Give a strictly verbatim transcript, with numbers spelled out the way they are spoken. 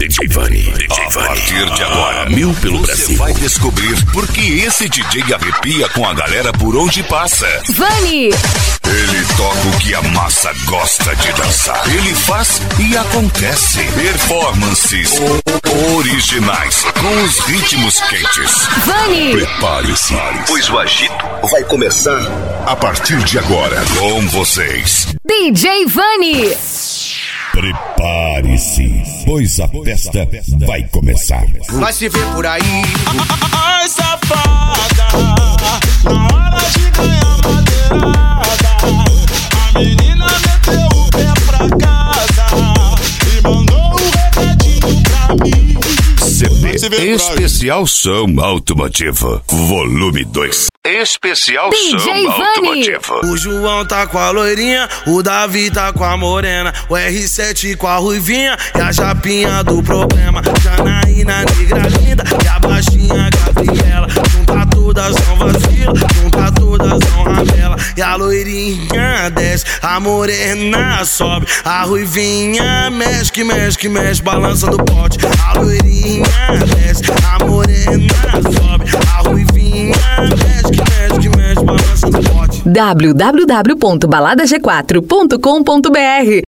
D J Vani. D J Vani. A partir de agora, mil pelo você Brasil. vai descobrir por que esse D J arrepia com a galera por onde passa. Vani! Ele toca o que a massa gosta de dançar. Ele faz e acontece. Performances originais com os ritmos quentes. Vani! Prepare-se, pois o agito vai começar a partir de agora. Com vocês, D J Vani! Prepare-se, pois a festa vai começar. Vai se ver por aí. Ai, safada, na hora de ganhar madeirada, a menina meteu o pé pra casa e mandou um recadinho pra mim. C P Especial Som Automotivo, volume dois. Especial D J Som Vani. Automotivo. O João tá com a loirinha, o Davi tá com a morena, o R sete com a ruivinha e a japinha do problema. Janaína, negra linda e a baixinha Gabriela. Junta todas são vacila, junta todas são rabela. E a loirinha desce, a morena sobe, a ruivinha mexe, que mexe, que mexe, balança do pote. A loirinha desce, a morena sobe, a ruivinha mexe, que mexe, que mexe, balança do pote. w w w ponto balada g quatro ponto com ponto b r